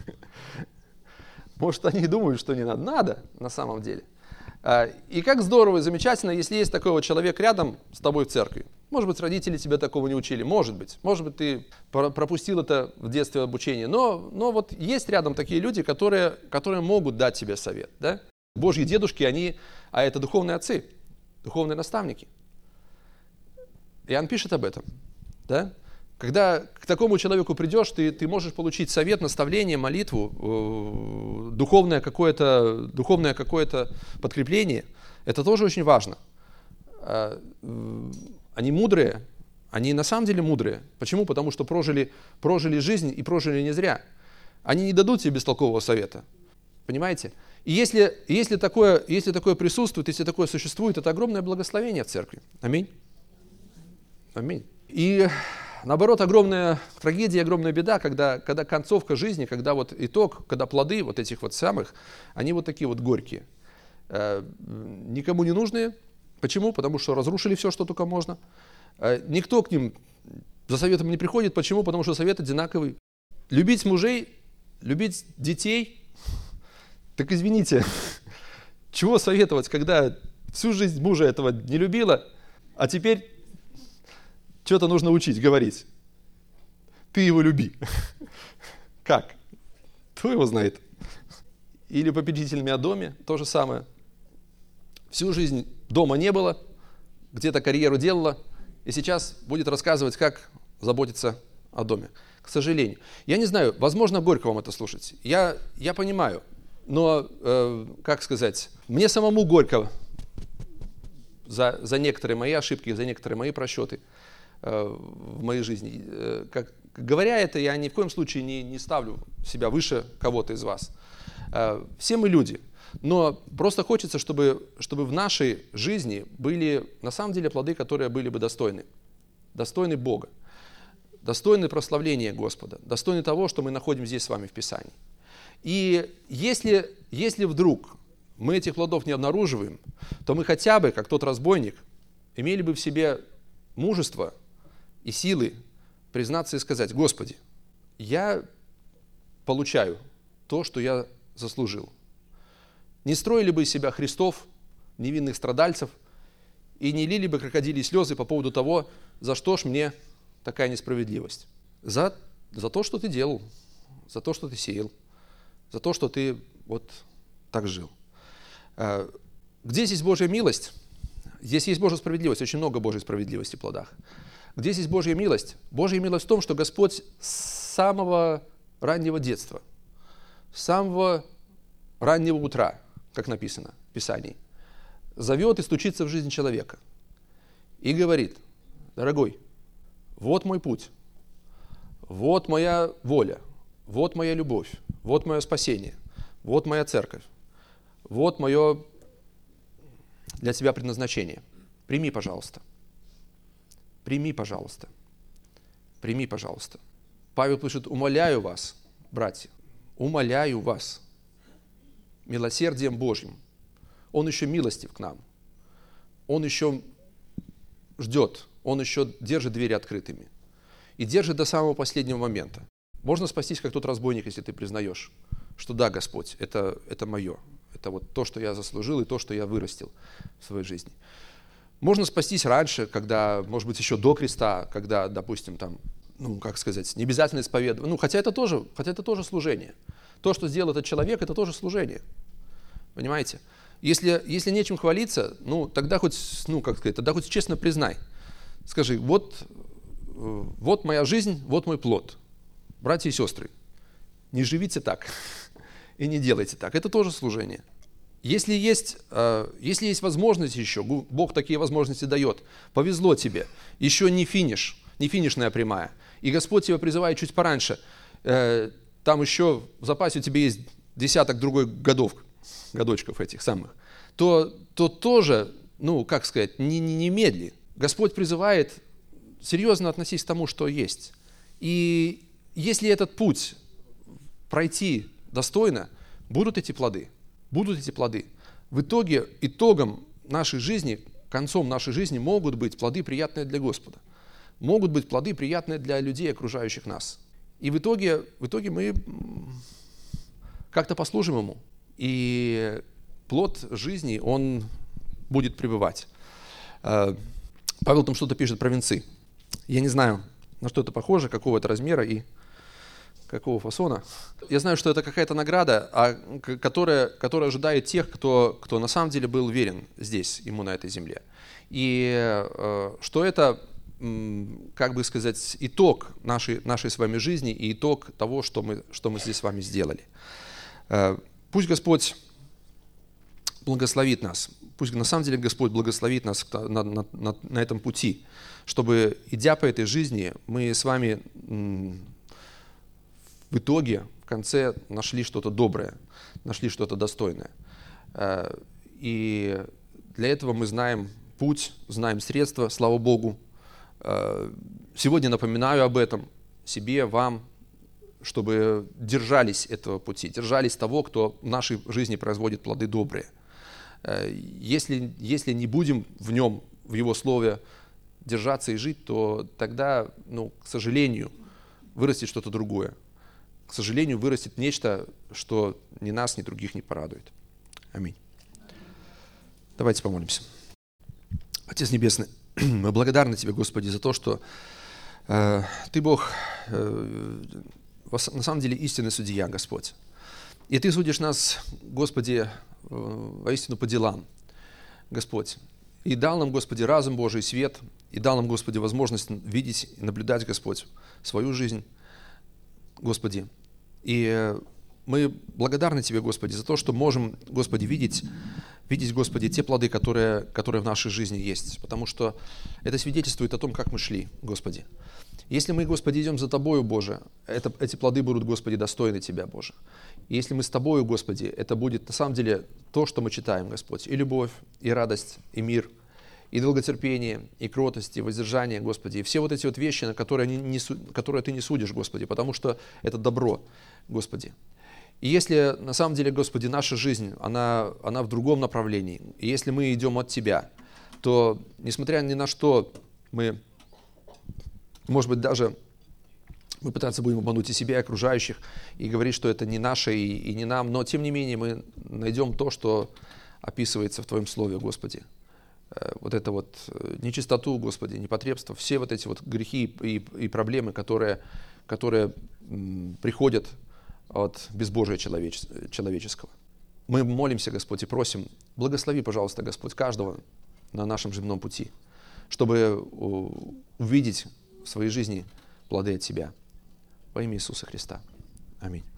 Может, они и думают, что не надо. Надо, на самом деле. И как здорово и замечательно, если есть такой вот человек рядом с тобой в церкви. Может быть, родители тебя такого не учили, может быть. Может быть, ты пропустил это в детстве обучение. Но, но вот есть рядом такие люди, которые, которые могут дать тебе совет. Да? Божьи дедушки, они, а это духовные отцы, духовные наставники. Иоанн пишет об этом. Да? Когда к такому человеку придешь, ты, ты можешь получить совет, наставление, молитву, духовное какое-то, духовное какое-то подкрепление. Это тоже очень важно. Они мудрые, они на самом деле мудрые. Почему? Потому что прожили, прожили жизнь и прожили не зря. Они не дадут тебе бестолкового совета. Понимаете? И если, если, такое, если такое присутствует, если такое существует, это огромное благословение в церкви. Аминь. Аминь. И наоборот, огромная трагедия, огромная беда, когда, когда концовка жизни, когда вот итог, когда плоды вот этих вот самых, они вот такие вот горькие. Э, никому не нужные. Почему? Потому что разрушили все, что только можно. Э, никто к ним за советом не приходит. Почему? Потому что совет одинаковый. Любить мужей, любить детей. Так извините, чего советовать, когда всю жизнь мужа этого не любила, а теперь что-то нужно учить, говорить. Ты его люби. Как? Кто его знает? Или попечительными о доме, то же самое. Всю жизнь дома не было, где-то карьеру делала, и сейчас будет рассказывать, как заботиться о доме. К сожалению. Я не знаю, возможно, горько вам это слушать. Я, я понимаю, но, э, как сказать, мне самому горько за, за некоторые мои ошибки, за некоторые мои просчеты в моей жизни. Как, говоря это, я ни в коем случае не, не ставлю себя выше кого-то из вас. Все мы люди, но просто хочется, чтобы, чтобы в нашей жизни были на самом деле плоды, которые были бы достойны. Достойны Бога, достойны прославления Господа, достойны того, что мы находим здесь с вами в Писании. И если, если вдруг мы этих плодов не обнаруживаем, то мы хотя бы, как тот разбойник, имели бы в себе мужество и силы признаться и сказать: Господи, я получаю то, что я заслужил. Не строили бы из себя Христов, невинных страдальцев, и не лили бы крокодилии слезы по поводу того, за что ж мне такая несправедливость. За, за то, что ты делал, за то, что ты сеял, за то, что ты вот так жил. Где здесь Божья милость? Здесь есть Божья справедливость, очень много Божьей справедливости в плодах. Где здесь Божья милость? Божья милость в том, что Господь с самого раннего детства, с самого раннего утра, как написано в Писании, зовет и стучится в жизнь человека и говорит: дорогой, вот мой путь, вот моя воля, вот моя любовь, вот мое спасение, вот моя церковь, вот мое для тебя предназначение. Прими, пожалуйста. Прими, пожалуйста. Прими, пожалуйста. Павел пишет: умоляю вас, братья, умоляю вас милосердием Божьим. Он еще милостив к нам. Он еще ждет. Он еще держит двери открытыми. И держит до самого последнего момента. Можно спастись, как тот разбойник, если ты признаешь, что да, Господь, это, это мое. Это вот то, что я заслужил, и то, что я вырастил в своей жизни. Можно спастись раньше, когда, может быть, еще до креста, когда, допустим, там, ну, как сказать, не обязательно исповедовать. Ну, хотя это тоже, хотя это тоже служение. То, что сделал этот человек, это тоже служение. Понимаете? Если, если нечем хвалиться, ну, тогда хоть, ну, как сказать, тогда хоть честно признай. Скажи: вот, вот моя жизнь, вот мой плод. Братья и сестры, не живите так и не делайте так. Это тоже служение. Если есть, если есть возможность еще, Бог такие возможности дает, повезло тебе, еще не финиш, не финишная прямая, и Господь тебя призывает чуть пораньше, там еще в запасе у тебя есть десяток другой годов, годочков этих самых, то, то тоже, ну, как сказать, не, не, не медли. Господь призывает серьезно относись к тому, что есть. И если этот путь пройти достойно, будут эти плоды. Будут эти плоды. В итоге, итогом нашей жизни, концом нашей жизни могут быть плоды, приятные для Господа. Могут быть плоды, приятные для людей, окружающих нас. И в итоге, в итоге мы как-то послужим Ему. И плод жизни, он будет пребывать. Павел там что-то пишет про венцы. Я не знаю, на что это похоже, какого это размера и какого фасона. Я знаю, что это какая-то награда, а, которая, которая ожидает тех, кто, кто на самом деле был верен здесь, ему на этой земле. И э, что это, м, как бы сказать, итог нашей, нашей с вами жизни и итог того, что мы, что мы здесь с вами сделали. Э, пусть Господь благословит нас. Пусть на самом деле Господь благословит нас на, на, на, на этом пути, чтобы, идя по этой жизни, мы с вами м, в итоге, в конце, нашли что-то доброе, нашли что-то достойное. И для этого мы знаем путь, знаем средства, слава Богу. Сегодня напоминаю об этом себе, вам, чтобы держались этого пути, держались того, кто в нашей жизни производит плоды добрые. Если, если не будем в нем, в его слове держаться и жить, то тогда, ну, к сожалению, вырастет что-то другое. К сожалению, вырастет нечто, что ни нас, ни других не порадует. Аминь. Давайте помолимся. Отец Небесный, мы благодарны Тебе, Господи, за то, что э, Ты, Бог, э, на самом деле истинный судья, Господь. И Ты судишь нас, Господи, э, воистину по делам, Господь. И дал нам, Господи, разум Божий, свет, и дал нам, Господи, возможность видеть и наблюдать, Господь, свою жизнь, Господи. И мы благодарны Тебе, Господи, за то, что можем, Господи, видеть, видеть, Господи, те плоды, которые, которые в нашей жизни есть. Потому что это свидетельствует о том, как мы шли, Господи. Если мы, Господи, идем за Тобою, Боже, это, эти плоды будут, Господи, достойны Тебя, Боже. И если мы с Тобою, Господи, это будет на самом деле то, что мы читаем, Господь. И любовь, и радость, и мир, и долготерпение, и кротость, и воздержание, Господи. И все вот эти вот вещи, на которые, не, не, которые Ты не судишь, Господи, потому что это добро, Господи. И если на самом деле, Господи, наша жизнь, она, она в другом направлении, и если мы идем от Тебя, то, несмотря ни на что, мы, может быть, даже мы пытаться будем обмануть и себя, и окружающих, и говорить, что это не наше и, и не нам, но, тем не менее, мы найдем то, что описывается в Твоем Слове, Господи. Вот это вот нечистоту, Господи, непотребство, все вот эти вот грехи и, и проблемы, которые, которые м, приходят от безбожия человеч, человеческого. Мы молимся, Господь, и просим, благослови, пожалуйста, Господь, каждого на нашем земном пути, чтобы увидеть в своей жизни плоды от Тебя. Во имя Иисуса Христа. Аминь.